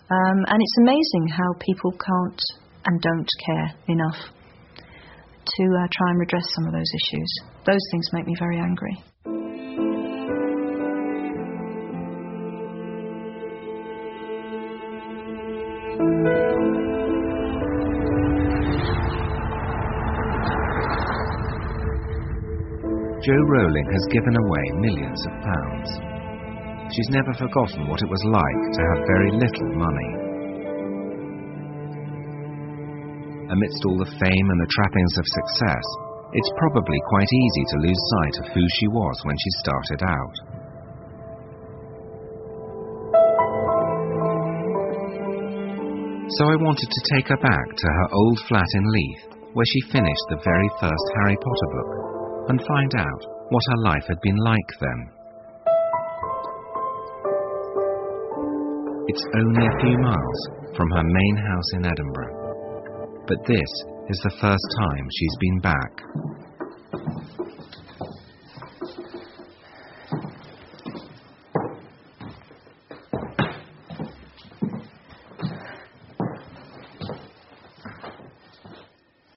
And it's amazing how people can't and don't care enough to try and redress some of those issues. Those things make me very angry. Jo Rowling has given away millions of pounds. She's never forgotten what it was like to have very little money. Amidst all the fame and the trappings of success, it's probably quite easy to lose sight of who she was when she started out. So I wanted to take her back to her old flat in Leith, where she finished the very first Harry Potter book, and find out what her life had been like then. It's only a few miles from her main house in Edinburgh, but this is the first time she's been back.